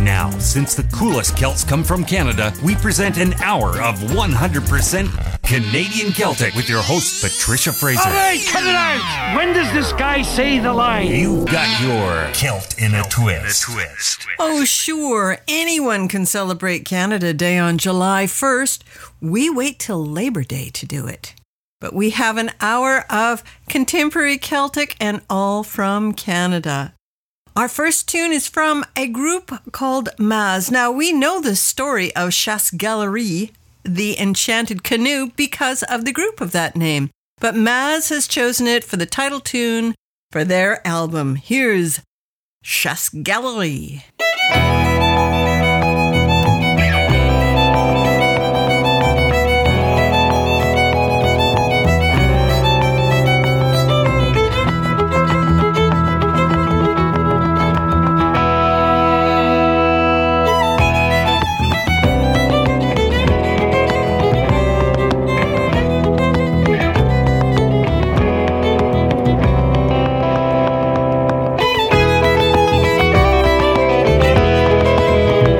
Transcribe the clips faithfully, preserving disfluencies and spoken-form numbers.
Now, since the coolest Celts come from Canada, we present an hour of one hundred percent Canadian Celtic with your host, Patricia Fraser. All right, cut it out! When does this guy say the line? You've got your Celt in a twist. In a twist. Oh, sure. Anyone can celebrate Canada Day on July first. We wait till Labor Day to do it. But we have an hour of contemporary Celtic and all from Canada. Our first tune is from a group called Maz. Now, we know the story of Chasse Galerie, the enchanted canoe, because of the group of that name. But Maz has chosen it for the title tune for their album. Here's Chasse Galerie. Thank you.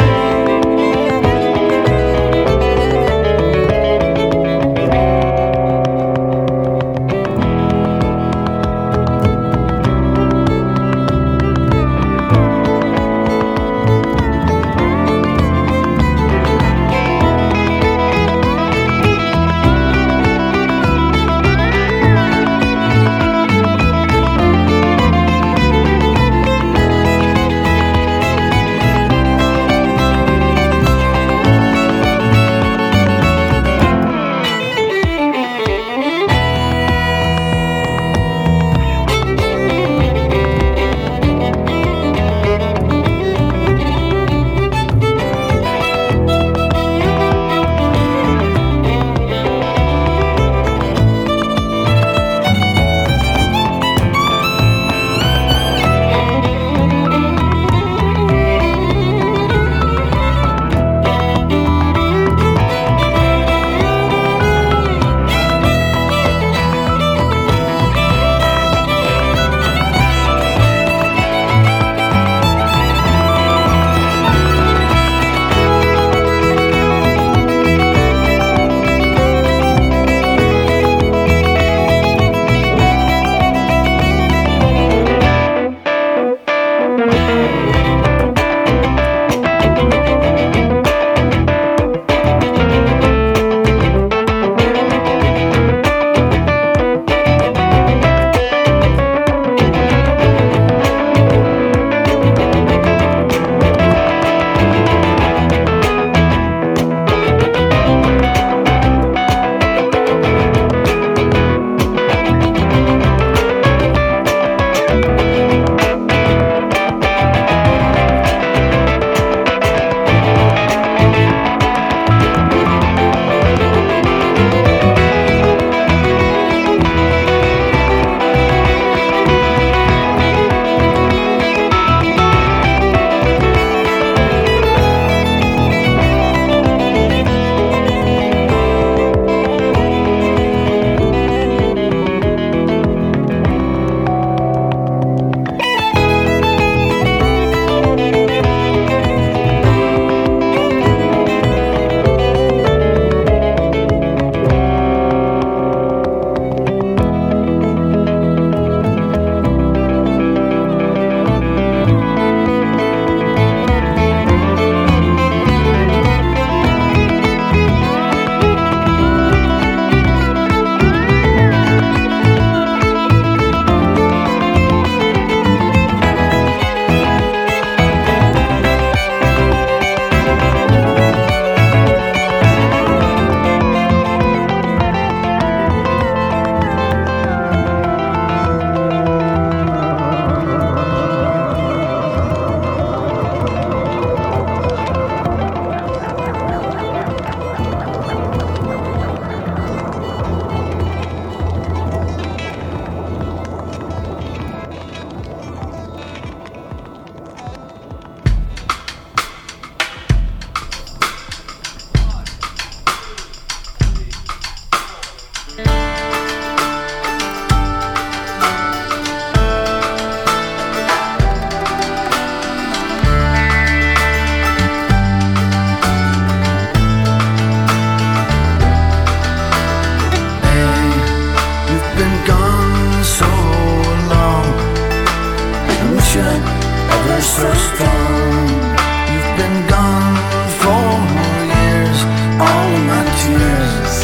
so strong. You've been gone for years, all of my tears.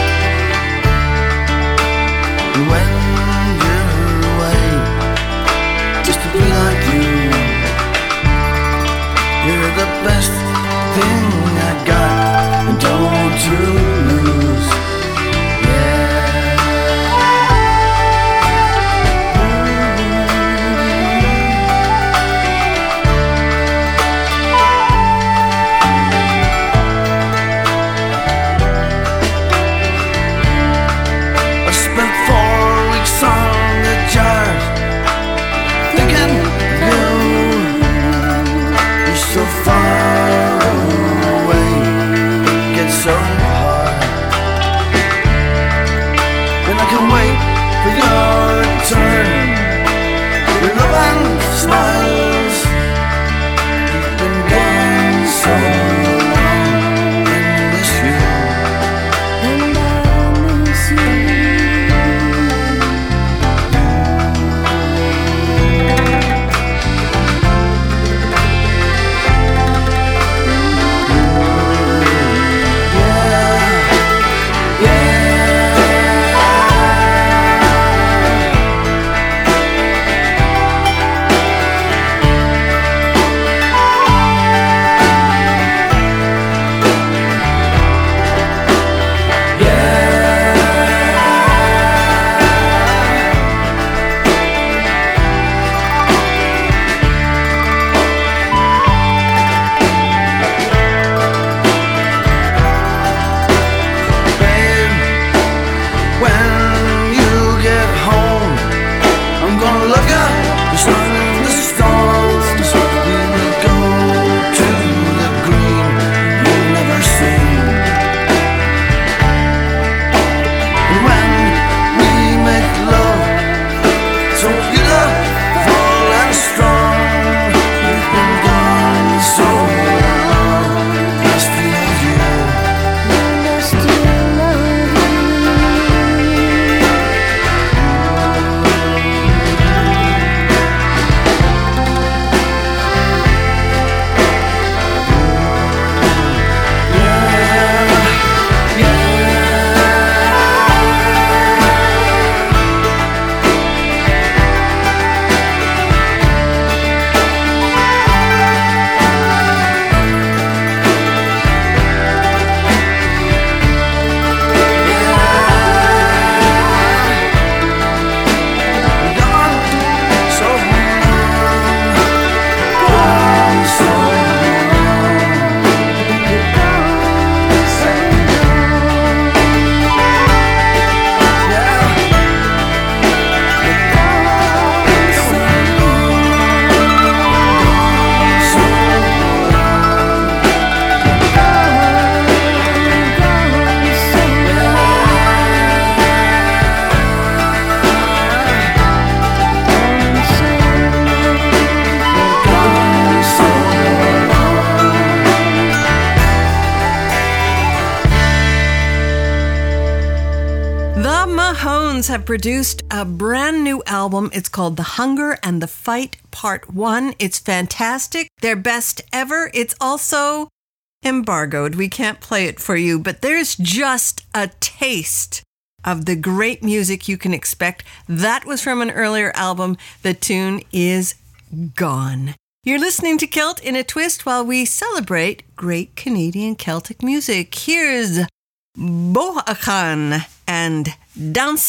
When you're away, just to be like you, you're the best thing I got, and don't want to lose. Have produced a brand new album. It's called The Hunger and the Fight Part one. It's fantastic. Their best ever. It's also embargoed. We can't play it for you, but there's just a taste of the great music you can expect. That was from an earlier album. The tune is Gone. You're listening to Celt in a Twist while we celebrate great Canadian Celtic music. Here's Bohachan and Danse.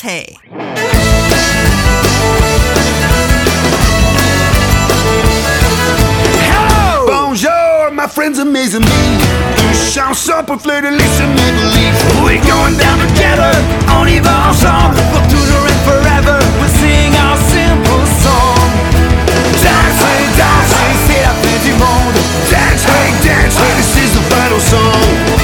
Hello! Bonjour, my friends amazing me. Une chanson pour fleur-de-lys et maple-leaf. We're going down together, on y va ensemble. For toujours and forever, we'll sing our simple song. Dancing, dancing, c'est la fin du monde. Dance, hey, dance, hey, this is the final song.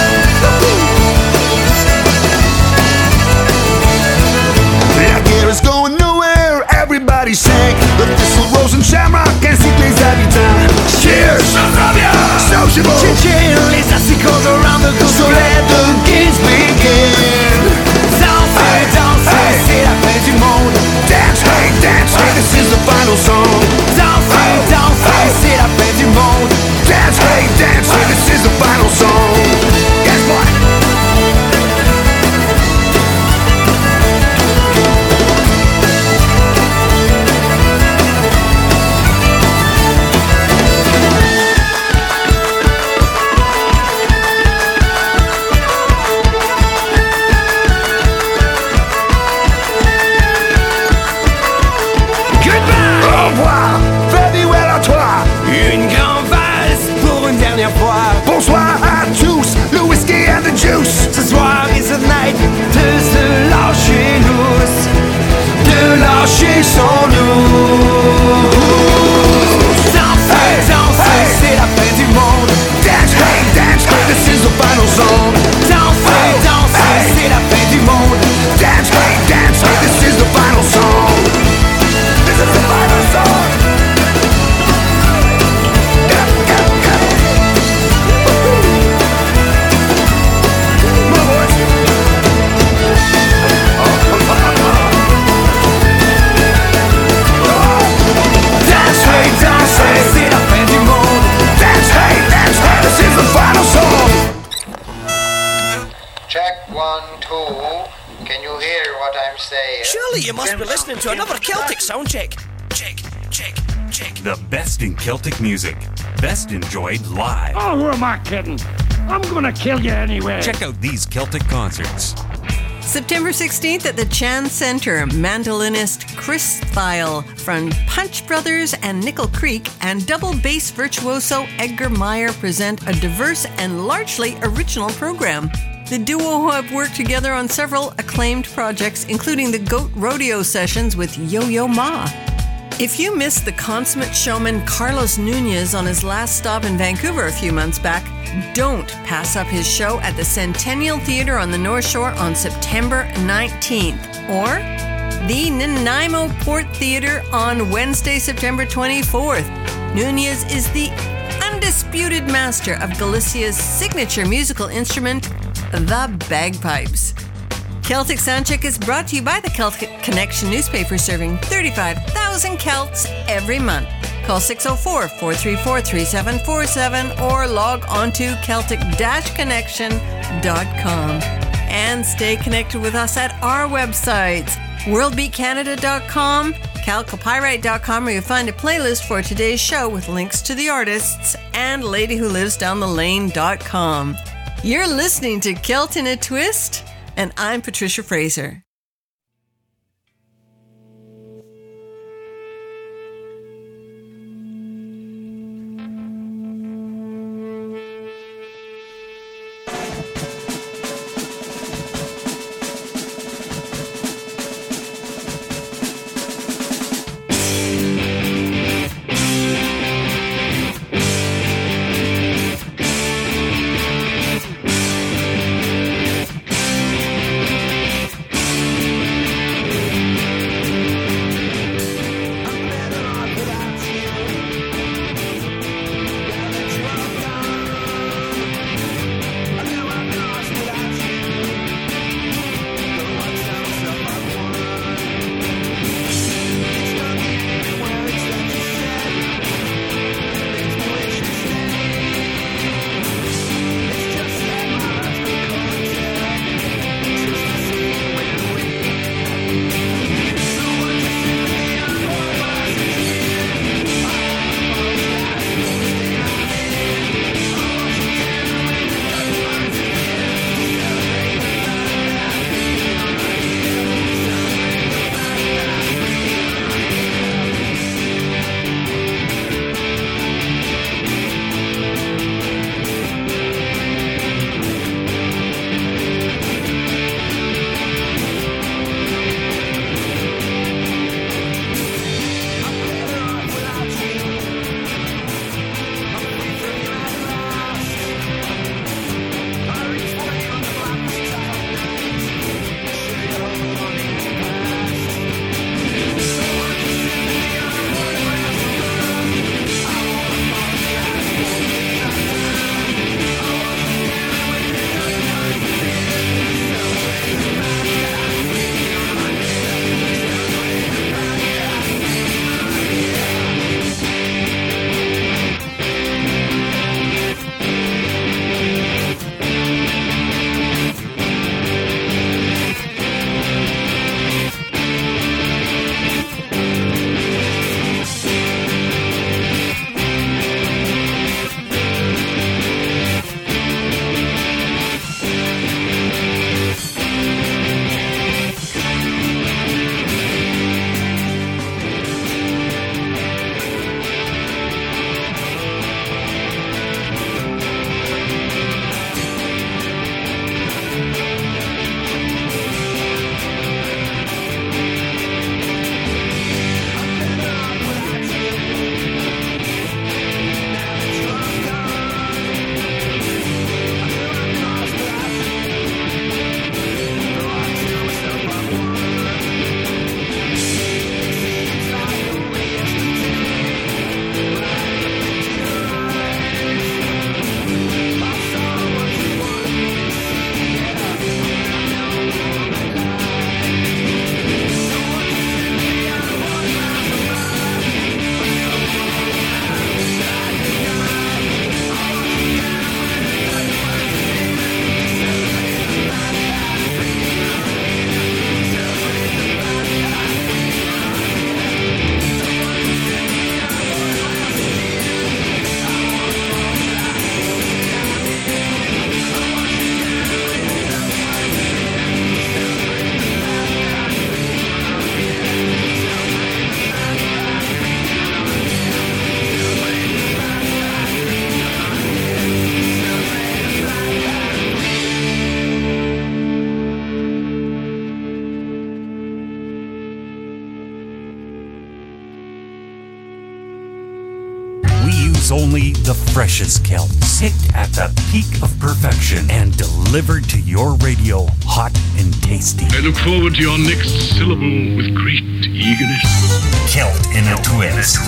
It's going nowhere, everybody sing. The thistle, rose and shamrock, ainsi que les habitants. Cheers! Sociable! Chin-chin, les assicos around the globe. So let the games begin. Dansez, dansez, c'est la fin du monde. Dance, hey, dance, hey, this is the final song. Dansez, dansez, Golly, you must be listening to another Celtic sound check. Check, check, check. The best in Celtic music. Best enjoyed live. Oh, who am I kidding? I'm gonna kill you anyway. Check out these Celtic concerts. September sixteenth at the Chan Center, mandolinist Chris Thile from Punch Brothers and Nickel Creek and double bass virtuoso Edgar Meyer present a diverse and largely original program. The duo have worked together on several acclaimed projects, including the Goat Rodeo sessions with Yo-Yo Ma. If you missed the consummate showman Carlos Nunez on his last stop in Vancouver a few months back, don't pass up his show at the Centennial Theatre on the North Shore on September nineteenth, or the Nanaimo Port Theatre on Wednesday, September twenty-fourth. Nunez is the undisputed master of Galicia's signature musical instrument, the bagpipes. Celtic Soundcheck is brought to you by the Celtic Connection newspaper, serving thirty-five thousand Celts every month. Call six oh four, four three four, three seven four seven or log on to Celtic Connection dot com. And stay connected with us at our websites, world beat canada dot com, calcopyrite dot com, where you'll find a playlist for today's show with links to the artists, and lady who lives down the lane dot com. You're listening to Celt in a Twist, and I'm Patricia Fraser. brings only the freshest Celts, picked at the peak of perfection and delivered to your radio hot and tasty. I look forward to your next syllable with great eagerness. Celt in a twist.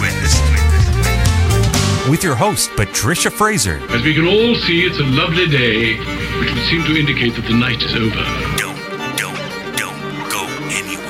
With your host, Patricia Fraser. As we can all see, it's a lovely day, which would seem to indicate that the night is over. Don't, don't, don't go anywhere.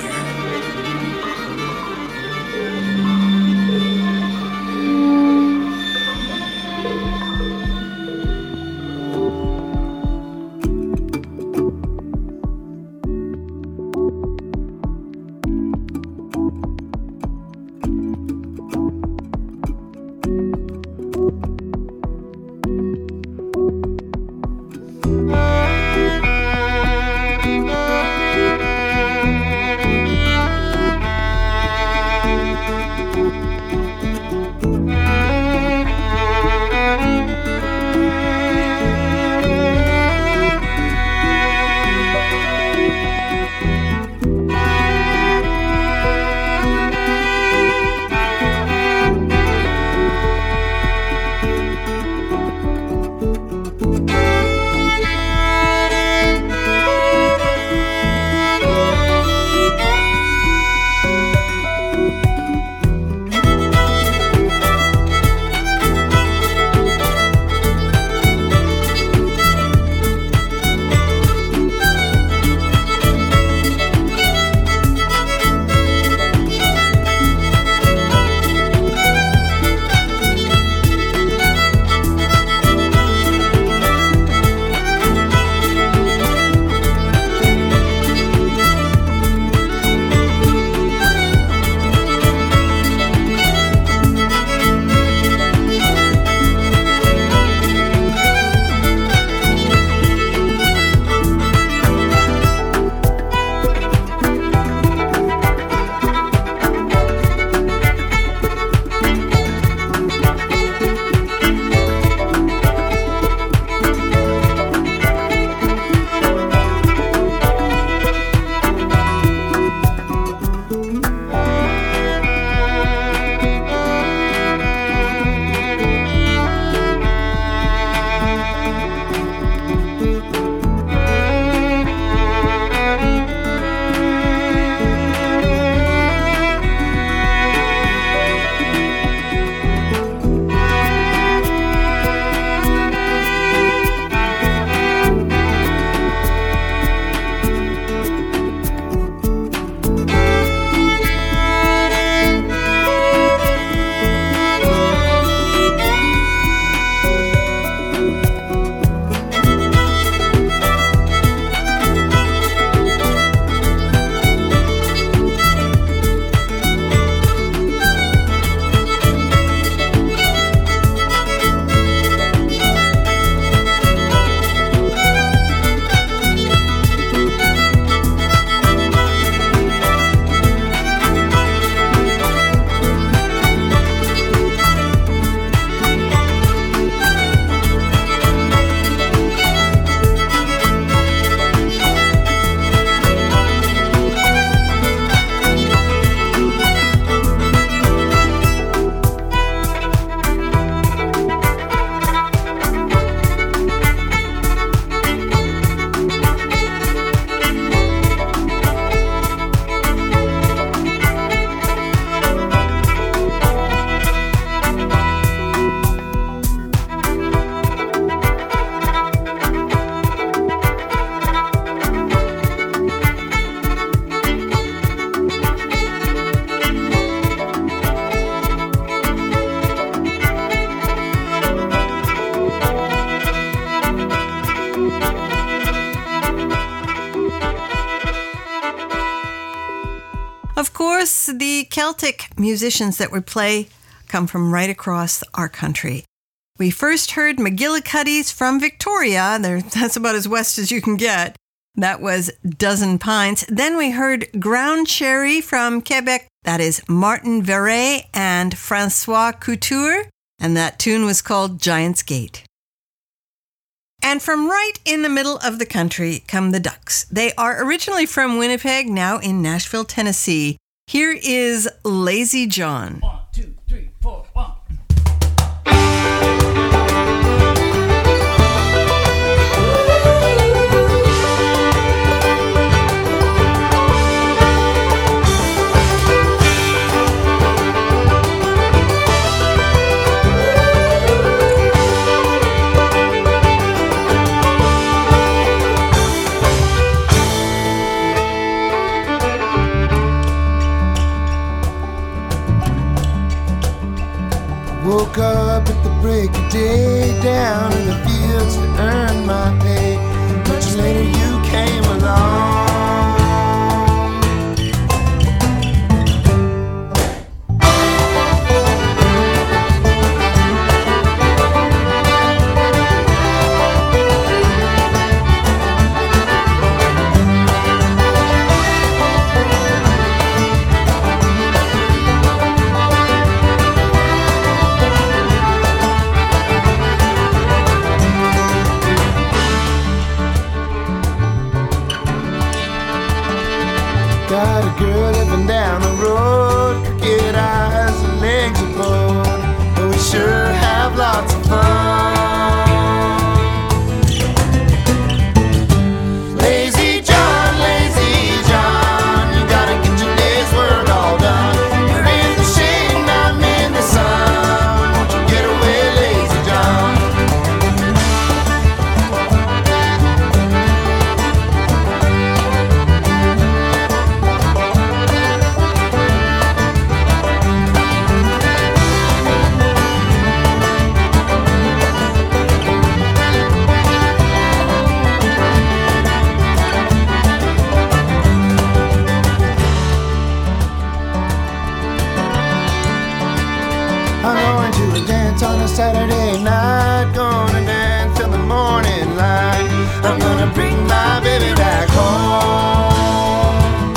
Of course, the Celtic musicians that we play come from right across our country. We first heard McGillicuddy's from Victoria. There, that's about as west as you can get. That was Dozen Pints. Then we heard Ground Cherry from Quebec. That is Martin Verret and Francois Couture. And that tune was called Giant's Gate. And from right in the middle of the country come the Ducks. They are originally from Winnipeg, now in Nashville, Tennessee. Here is Lazy John. One, two, three, four, one. day down in the fields to earn my pay. Much later you came along. Got a girl living down the road, crooked eyes and legs of bone, but we sure have lots of fun. Lazy John, lazy John, you gotta get your day's work all done. You're in the shade and I'm in the sun. Won't you get away, lazy John? I'm going to a dance on a Saturday night, gonna dance till the morning light. I'm gonna bring my baby back home.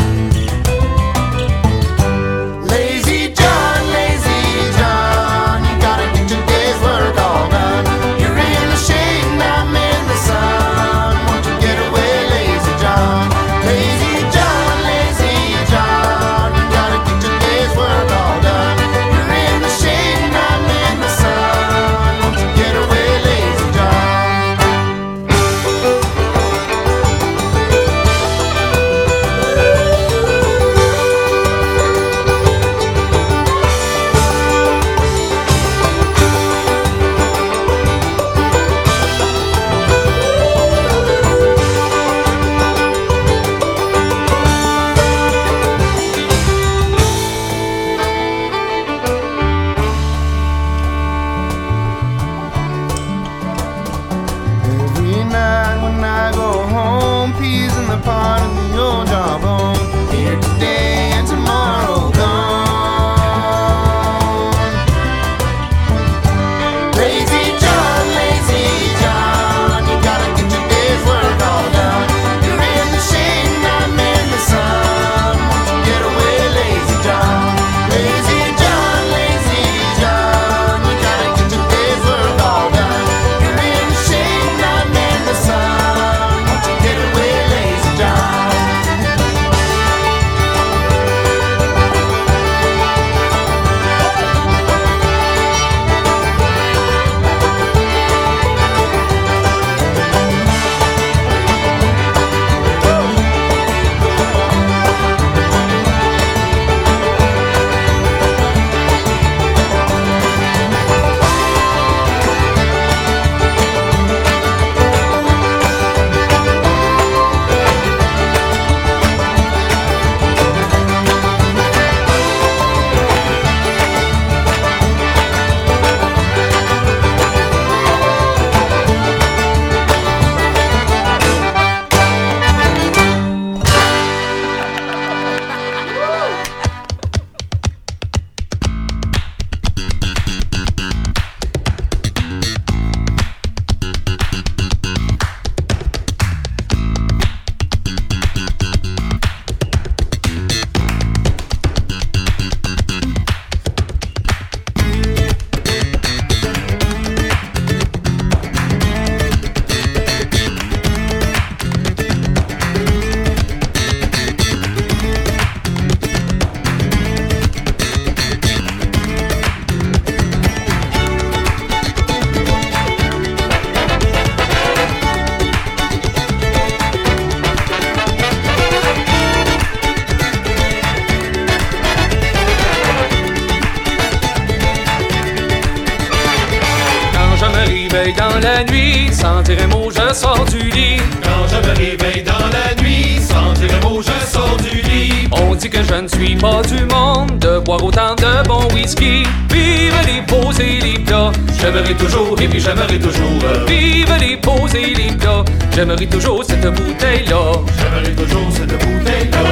Lazy John, lazy John, you gotta get your day's work all done. You're in the shade and I'm in the sun. Won't you get away, lazy John? Lazy John, lazy John, you gotta get your day's work all done. You're in the shade and I'm in the sun. Won't you get away, lazy John? Every night when I go home, peas in the pot and the old jawbone. Here today and tomorrow gone. Lazy John, lazy John, you gotta get your day's work all done. You're in the shade and I'm in the sun. Won't you get away, lazy John? Lazy John, lazy John, you gotta get your day's work all done. You're in the shade and I'm in the sun. Won't you get away, lazy John? réveille dans la nuit, sans dire un mot, je sors du lit. Quand je me réveille dans la nuit, sans dire un mot, je sors du lit. On dit que je ne suis pas du monde de boire autant de bon whisky. Vive les beaux et les plats, j'aimerais toujours et puis j'aimerais toujours. Vive les beaux et les plats, j'aimerais toujours cette bouteille-là. J'aimerais toujours cette bouteille-là.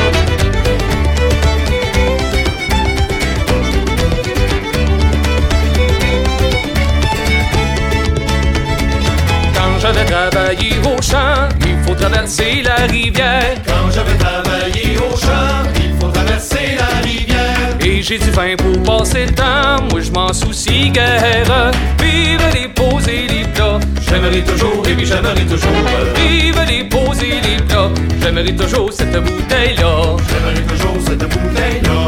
Quand je vais travailler au champ, il faut traverser la rivière. Quand je vais travailler au champ, il faut traverser la rivière. Et j'ai du vin pour passer le temps, moi je m'en soucie guère. Vive les beaux et les plats, j'aimerais toujours et puis j'aimerais toujours. Vive les beaux et les plats, j'aimerais toujours cette bouteille-là. J'aimerais toujours cette bouteille-là.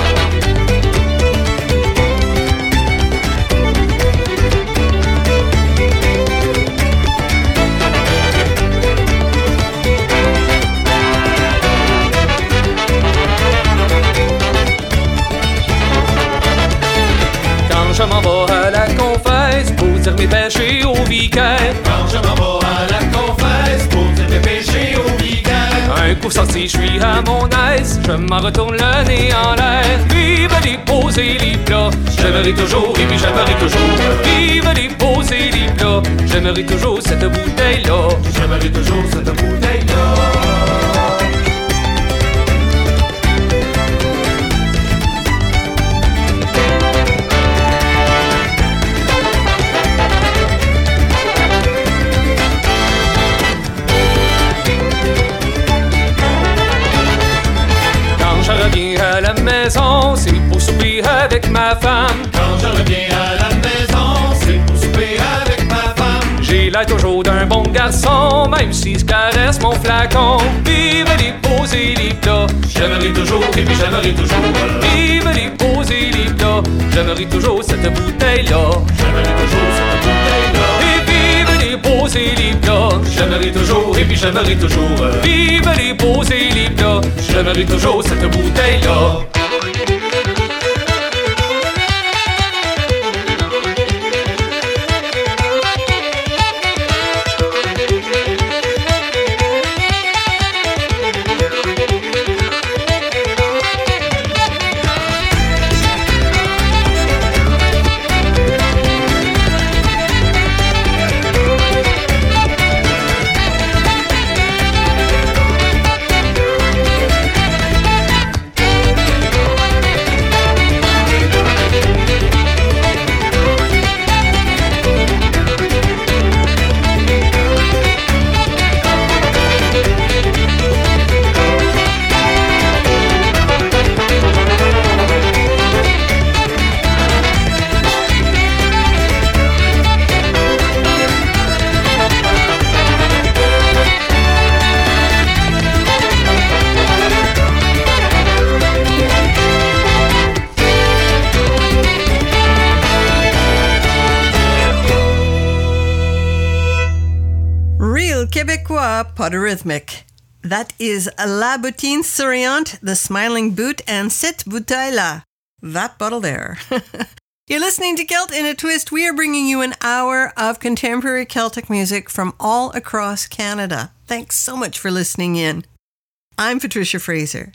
Quand je m'en vais à la confesse pour dire mes péchés au vicaire. Quand je m'en vais à la confesse pour dire mes péchés au vicaire. Un coup sorti, je suis à mon aise, je m'en retourne le nez en l'air. Vive les beaux et les plats, j'aimerais toujours et puis j'aimerais toujours. Vive les beaux et les plats, j'aimerais toujours cette bouteille-là. J'aimerais toujours cette bouteille-là. Quand je reviens à la maison, c'est pour souper avec ma femme. Quand je reviens à la maison, c'est pour souper avec ma femme. J'ai l'air toujours d'un bon garçon, même si je caresse mon flacon. Vive les beaux et les plats, j'aimerais toujours et puis j'aimerais toujours. Vive les beaux et les plats, j'aimerais toujours cette bouteille-là. J'aimerais toujours cette bouteille-là. Et vive les beaux et les plats, j'aimerais toujours et puis j'aimerais toujours. Vive les beaux et les plats, j'aimerais toujours cette bouteille-là. Québécois Podorhythmic. That is La Bottine Souriante, The Smiling Boot, and Cette Bouteille-là. That bottle there. You're listening to Celt in a Twist. We are bringing you an hour of contemporary Celtic music from all across Canada. Thanks so much for listening in. I'm Patricia Fraser.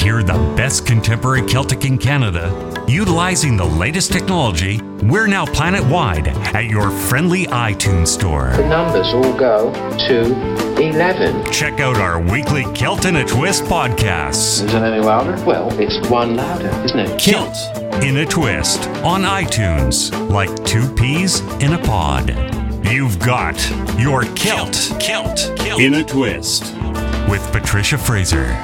hear the best contemporary Celtic in Canada, utilizing the latest technology, we're now planet-wide at your friendly iTunes store. The numbers all go to eleven. Check out our weekly Celt in a Twist podcasts. Is it any louder? Well, it's one louder, isn't it? Celt in a Twist on iTunes, like two peas in a pod. You've got your Celt, Celt, Celt in a Twist with Patricia Fraser.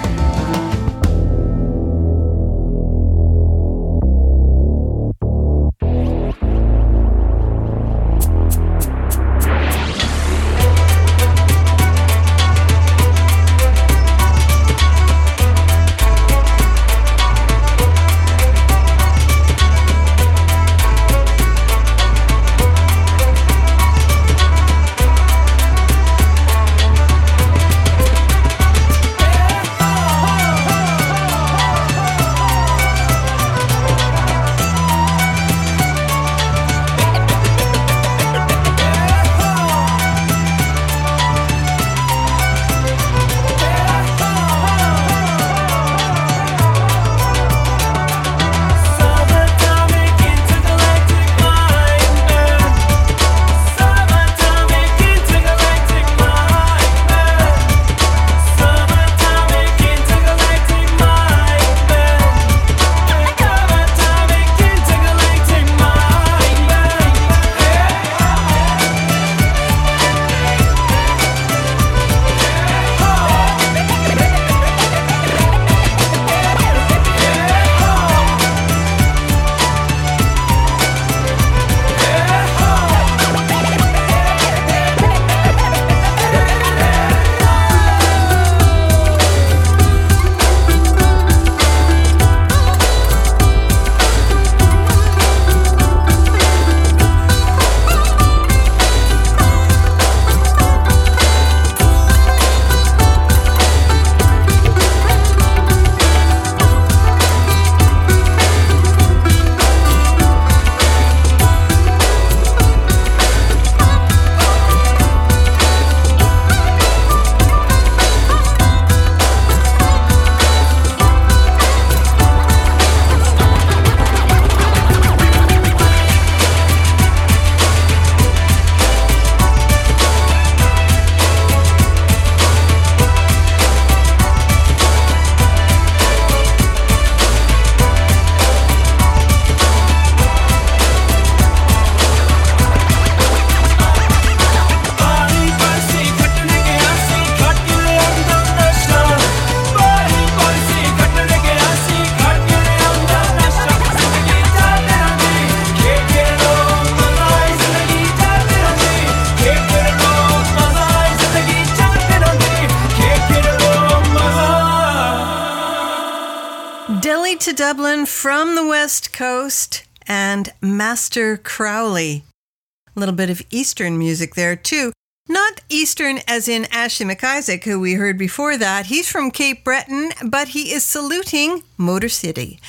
to Dublin from the West Coast and Master Crowley. A little bit of Eastern music there too. Not Eastern as in Ashley McIsaac, who we heard before that. He's from Cape Breton, but he is saluting Motor City,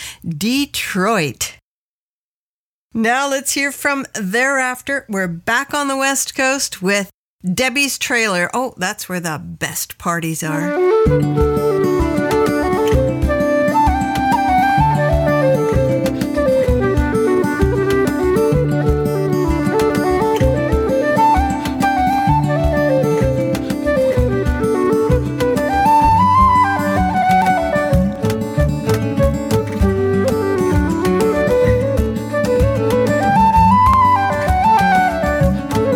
Detroit. Now let's hear from Thereafter. We're back on the West Coast with Debbie's Trailer. Oh, that's where the best parties are.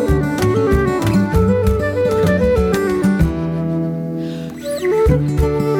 Thank you.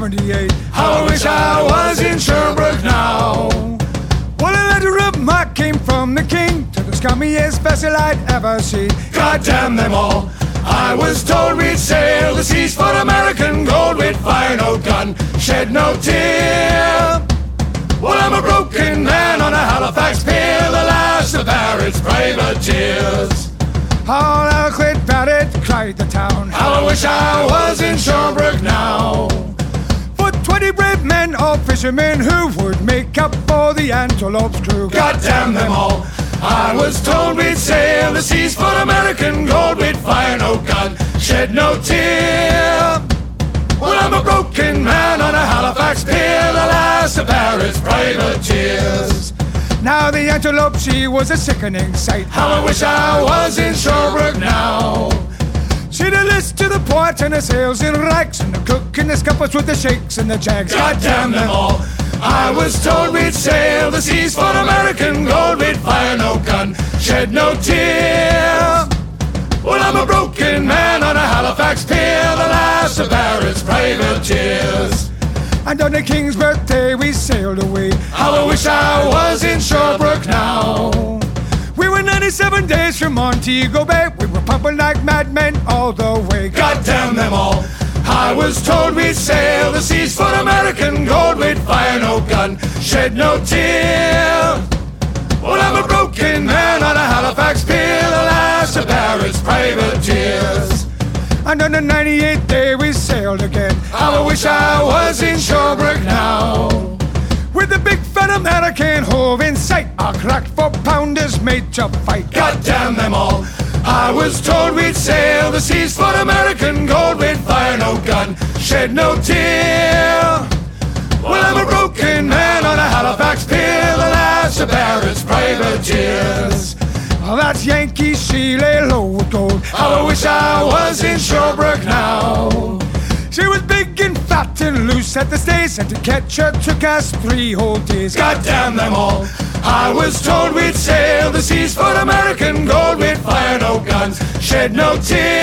seventy-eight. How I wish I was in Sherbrooke now. Well, a letter of marque came from the king to the scummiest vessel I'd ever seen. God damn them all. I was told we'd sail the seas for American gold. We'd fire no gun, shed no tear. Well, I'm a broken man on a Halifax pier, the last of Barrett's privateers. All I'll quit Barrett, cried the town. How I wish I was in Sherbrooke now. For twenty brave men, all fishermen, who would make up for the Antelope's crew. God damn them all. I was told we'd sail the seas for American gold. We'd fire no gun, shed no tear. Well, I'm a broken man on a Halifax pier, the last of Barrett's privateers. Now the Antelope, she was a sickening sight. How I wish I was in Sherbrooke now. See the list to the port and the sails in racks, and the cook and the scuppers with the shakes and the jags. God damn them all. I was told we'd sail the seas for American gold. We'd fire no gun, shed no tear. Well, I'm a broken man on a Halifax pier, the last of Barrett's privateers. And on the King's birthday we sailed away. How I wish I was in Sherbrooke now. We were ninety-seven days from Montego Bay. We were pumping like madmen all the way. God damn them all. I was told we'd sail the seas for American gold. We'd fire no gun, shed no tear. Well, I'm a broken man on a Halifax pier, the last of Barrett's privateers. And on the ninety-eighth day we sailed again. How I wish I was in Sherbrooke now. With the big fat American hove in sight, our cracked four pounders made to fight. God damn them all. I was told we'd sail the seas for American gold. We'd fire no gun, shed no tear. Well, I'm a broken man on a Halifax pier, the last of Barrett's privateers. Oh, that's Yankee, she lay low with gold. How I wish I was in Sherbrooke now. She was big and fat and loose at the stays, and to catch her took us three whole days. God damn them all. I was told we'd sail the seas for American gold. We'd fire no guns, shed no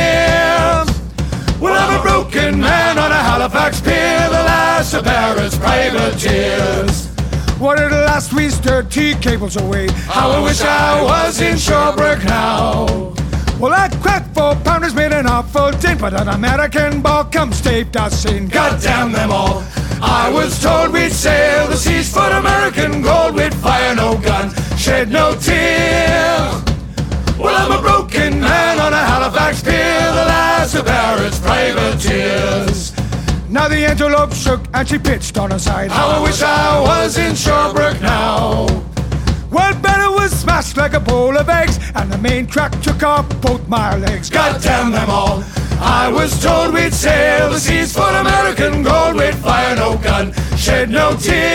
tears. Well, I'm a broken man on a Halifax pier, the last of Barrett's privateers. What at last we stirred tea cables away. How I wish I was in Sherbrooke now. Well, that cracked four pounders made an awful din, but an American ball come staved us in. God damn them all. I was told we'd sail the seas for American gold. We'd fire no guns, shed no tear. Well, I'm a broken man on a Halifax pier, the last of Barrett's privateers. Now the Antelope shook and she pitched on her side. How I wish I was in Sherbrooke now. Well, Barrett was smashed like a bowl of eggs, and the main track took off both my legs. God damn them all. I was told we'd sail the seas for American gold. We'd fire no gun, shed no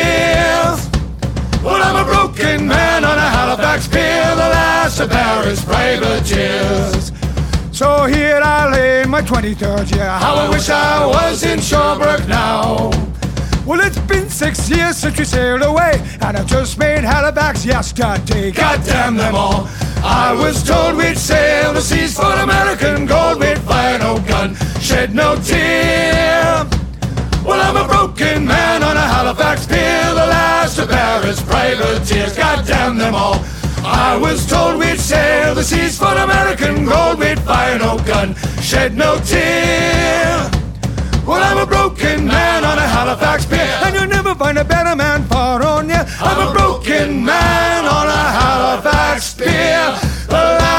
tears. Well, I'm a broken man on a Halifax pier, the last of Barrett's privateers. So here I lay in my twenty-third year. How I wish I was in Sherbrooke now. Well, it's been six years since we sailed away, and I just made Halifax yesterday. God damn them all. I was told we'd sail the seas for American gold. We'd fire no gun, shed no tear. Well, I'm a broken man on a Halifax pier, the last of Barrett's privateers. God damn them all. I was told we'd sail the seas for American gold. We'd fire no gun, shed no tear. Well, I'm a broken man on a Halifax pier, and you'll never find a better man for on ya. I'm a broken man on a Halifax pier, the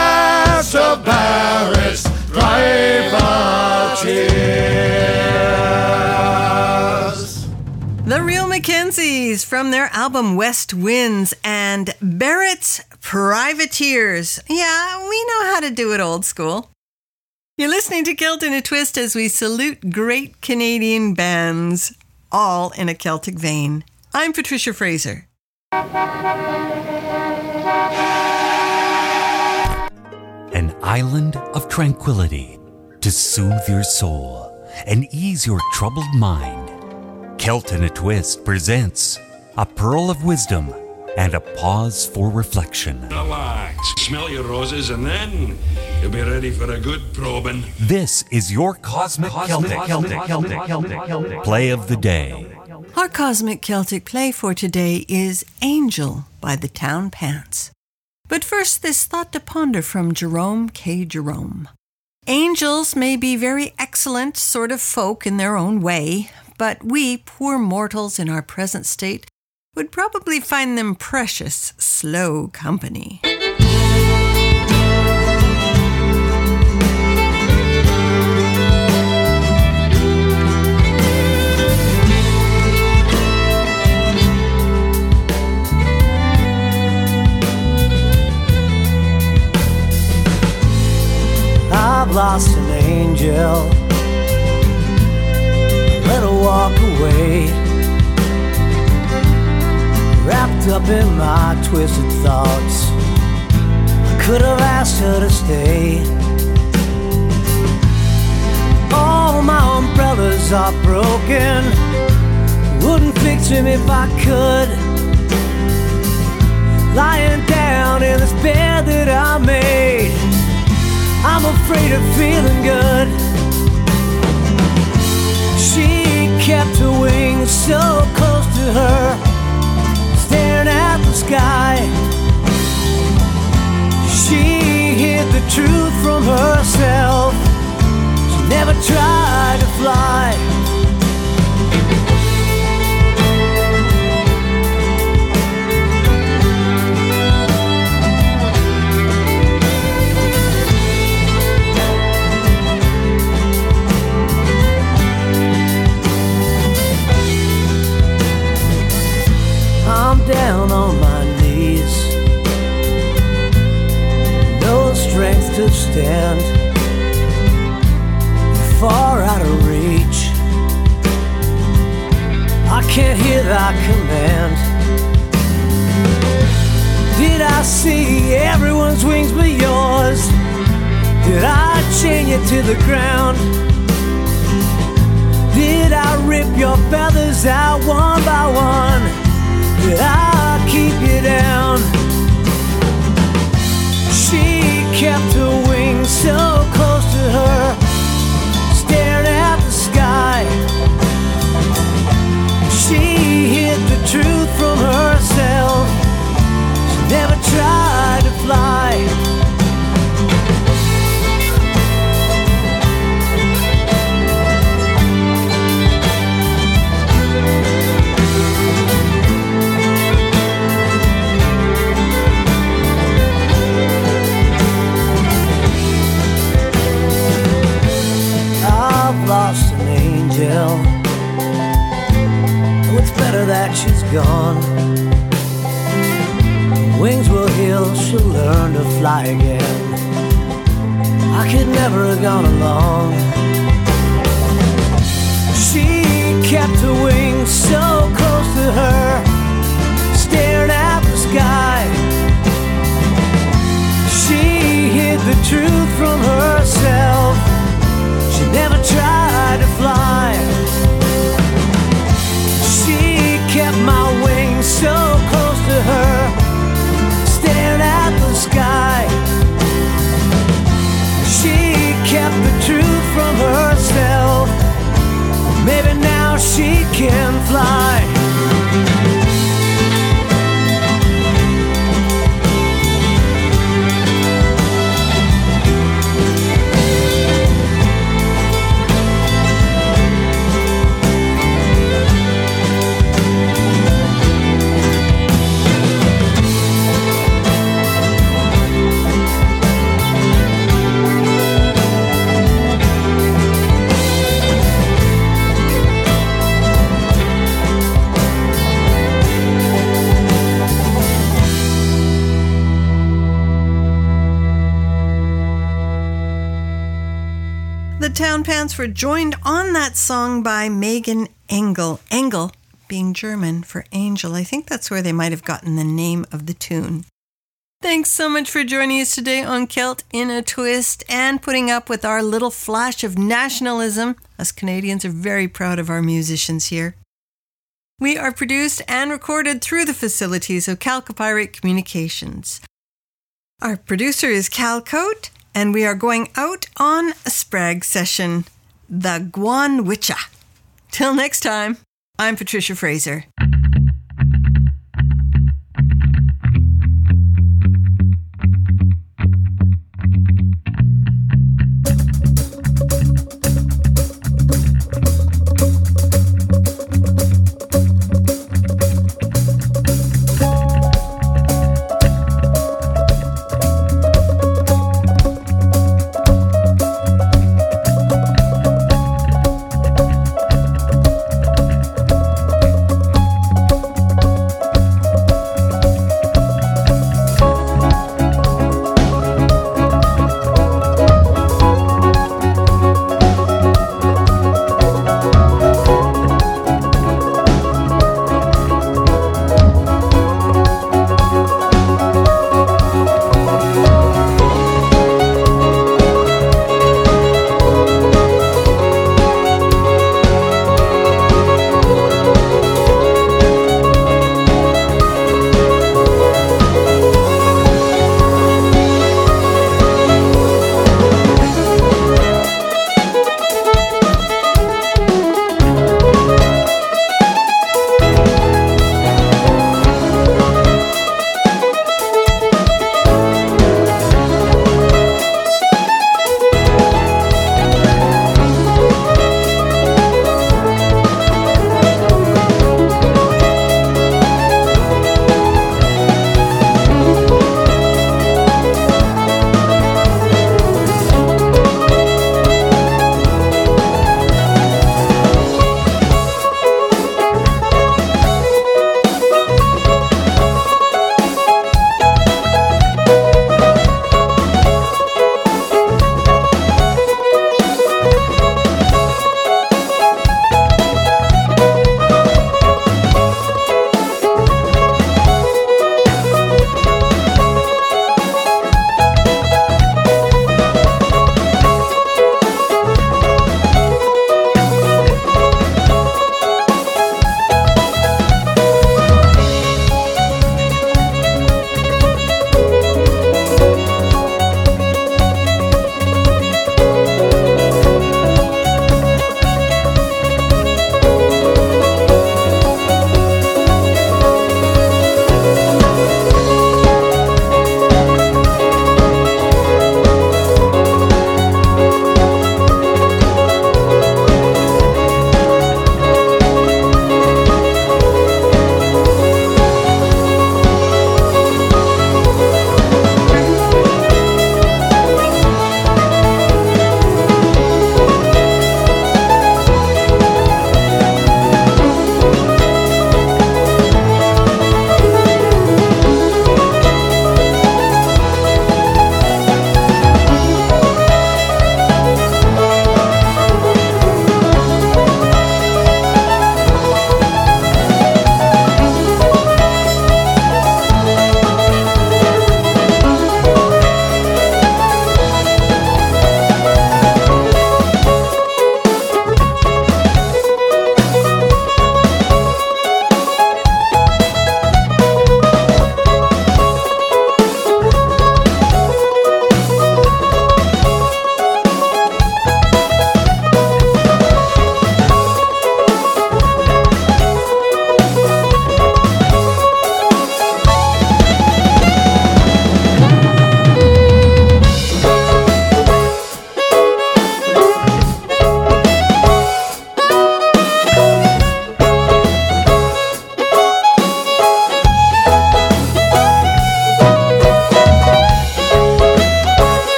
last of Barrett's privateers. The Real Mackenzies from their album West Winds and Barrett's Privateers. Yeah, we know how to do it old school. You're listening to Kilt in a Twist as we salute great Canadian bands, all in a Celtic vein. I'm Patricia Fraser. An island of tranquility to soothe your soul and ease your troubled mind. Kilt in a Twist presents a pearl of wisdom and a pause for reflection. Relax, smell your roses, and then You'll be ready for a good probing. This is your Cosmic, Cosmic Celtic, Celtic, Celtic, Celtic, Celtic, Celtic Play of the Day. Our Cosmic Celtic play for today is Angel by the Town Pants. But first, this thought to ponder from Jerome K. Jerome. Angels may be very excellent sort of folk in their own way, but we, poor mortals in our present state, would probably find them precious, slow company. I've lost an angel, let her walk away, wrapped up in my twisted thoughts. I could have asked her to stay. All my umbrellas are broken, wouldn't fix them if I could. Lying down in this bed that I made, I'm afraid of feeling good. She kept her wings so close to her, staring at the sky. She hid the truth from herself. She never tried to fly. I'm down on my knees, no strength to stand, far out of reach. I can't hear thy command. Did I see everyone's wings but yours? Did I chain you to the ground? Did I rip your feathers out one by one? Did I keep you down? She kept her wings so close to her, staring at the sky. She hid the truth from herself. She never tried to fly. I've lost an angel. Oh, it's better that she's gone. Wings will heal, she'll learn to fly again. I could never have gone along. She kept her wings so close to her, staring at the sky. She hid the truth from herself. She never tried to fly. She kept my wings so close to her, staring at the sky. She kept the truth from herself. Maybe now she can fly. The Town Pants were joined on that song by Megan Engel. Engel being German for angel. I think that's where they might have gotten the name of the tune. Thanks so much for joining us today on Celt in a Twist and putting up with our little flash of nationalism. Us Canadians are very proud of our musicians here. We are produced and recorded through the facilities of Calcopyrate Communications. Our producer is Cal Coate, and we are going out on a Sprague session, the Guan Witcha. Till next time, I'm Patricia Fraser.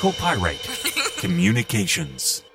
Radical Pirate Communications.